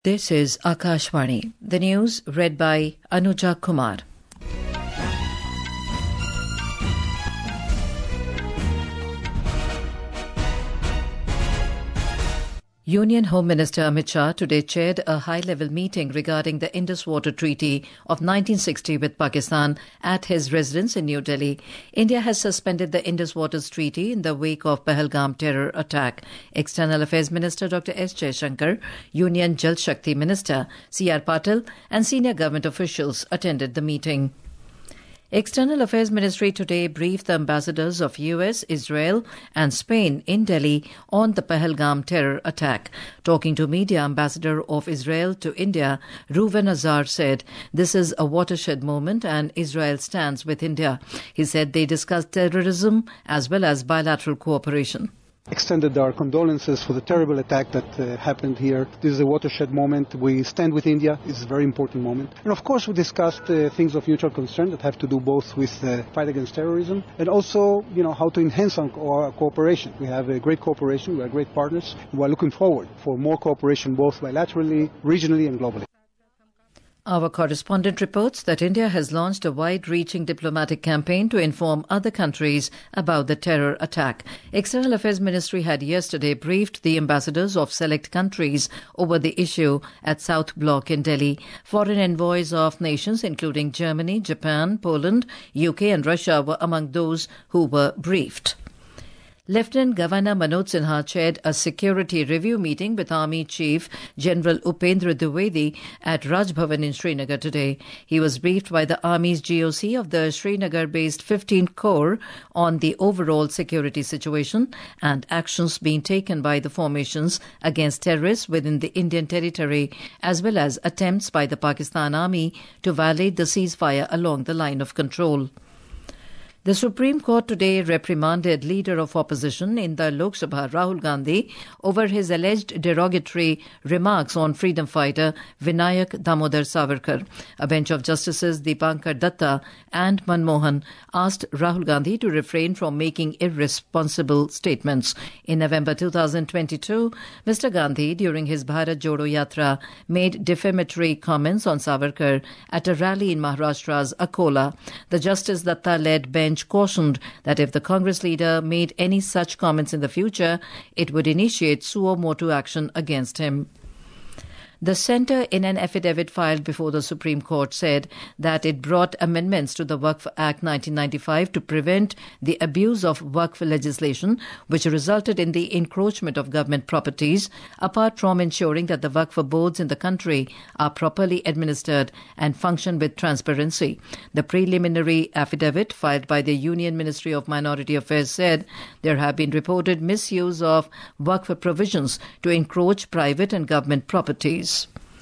This is Akashvani. The news read by Anuja Kumar. Union Home Minister Amit Shah today chaired a high-level meeting regarding the Indus Water Treaty of 1960 with Pakistan at his residence in New Delhi. India has suspended the Indus Waters Treaty in the wake of Pahalgam terror attack. External Affairs Minister Dr. S. Jaishankar, Union Jal Shakti Minister C.R. Patil and senior government officials attended the meeting. External Affairs Ministry today briefed the ambassadors of US, Israel and Spain in Delhi on the Pahalgam terror attack. Talking to media, Ambassador of Israel to India, Reuven Azar, said, "This is a watershed moment and Israel stands with India." He said they discussed terrorism as well as bilateral cooperation. Extended our condolences for the terrible attack that happened here. This is a watershed moment. We stand with India. It's a very important moment. And of course we discussed things of mutual concern that have to do both with the fight against terrorism and also, how to enhance our cooperation. We have a great cooperation. We are great partners. We are looking forward for more cooperation both bilaterally, regionally and globally. Our correspondent reports that India has launched a wide-reaching diplomatic campaign to inform other countries about the terror attack. External Affairs Ministry had yesterday briefed the ambassadors of select countries over the issue at South Block in Delhi. Foreign envoys of nations including Germany, Japan, Poland, UK and Russia were among those who were briefed. Lieutenant Governor Manoj Sinha chaired a security review meeting with Army Chief General Upendra Dwivedi at Raj Bhavan in Srinagar today. He was briefed by the Army's GOC of the Srinagar-based 15th Corps on the overall security situation and actions being taken by the formations against terrorists within the Indian territory, as well as attempts by the Pakistan Army to violate the ceasefire along the line of control. The Supreme Court today reprimanded Leader of Opposition in the Lok Sabha, Rahul Gandhi, over his alleged derogatory remarks on freedom fighter Vinayak Damodar Savarkar. A bench of Justices Deepankar Datta and Manmohan asked Rahul Gandhi to refrain from making irresponsible statements. In November 2022, Mr. Gandhi, during his Bharat Jodo Yatra, made defamatory comments on Savarkar at a rally in Maharashtra's Akola. The Justice Datta-led bench cautioned that if the Congress leader made any such comments in the future, it would initiate suo motu action against him. The centre, in an affidavit filed before the Supreme Court, said that it brought amendments to the Waqf Act 1995 to prevent the abuse of Waqf legislation, which resulted in the encroachment of government properties, apart from ensuring that the Waqf boards in the country are properly administered and function with transparency. The preliminary affidavit filed by the Union Ministry of Minority Affairs said there have been reported misuse of Waqf provisions to encroach private and government properties.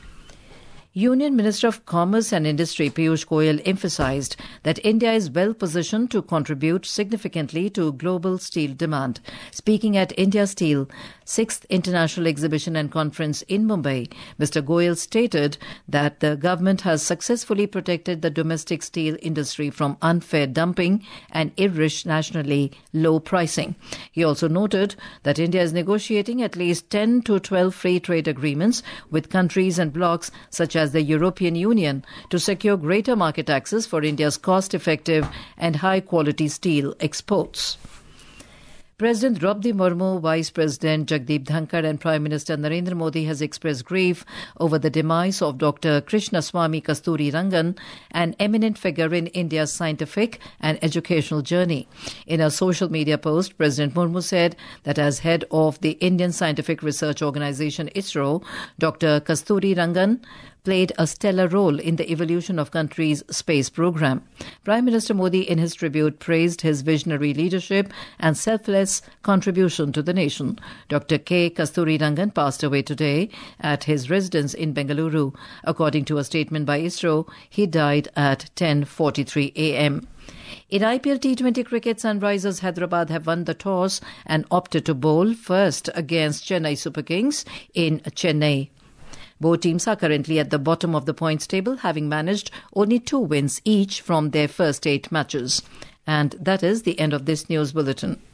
Union Minister of Commerce and Industry Piyush Goyal emphasized that India is well positioned to contribute significantly to global steel demand. Speaking at India Steel 6th International Exhibition and Conference in Mumbai, Mr. Goyal stated that the government has successfully protected the domestic steel industry from unfair dumping and irrationally low pricing. He also noted that India is negotiating at least 10 to 12 free trade agreements with countries and blocs such as the European Union to secure greater market access for India's cost-effective and high-quality steel exports. President Draupadi Murmu, Vice President Jagdeep Dhankar and Prime Minister Narendra Modi has expressed grief over the demise of Dr. Krishnaswamy Kasturi Rangan, an eminent figure in India's scientific and educational journey. In a social media post, President Murmu said that as head of the Indian Scientific Research Organisation ISRO, Dr. Kasturi Rangan played a stellar role in the evolution of country's space program. Prime Minister Modi, in his tribute, praised his visionary leadership and selfless contribution to the nation. Dr. K. Kasturi Rangan passed away today at his residence in Bengaluru. According to a statement by ISRO, he died at 10:43 a.m. In IPL T20 cricket, Sunrisers Hyderabad have won the toss and opted to bowl first against Chennai Super Kings in Chennai. Both teams are currently at the bottom of the points table, having managed only 2 wins each from their first 8 matches. And that is the end of this news bulletin.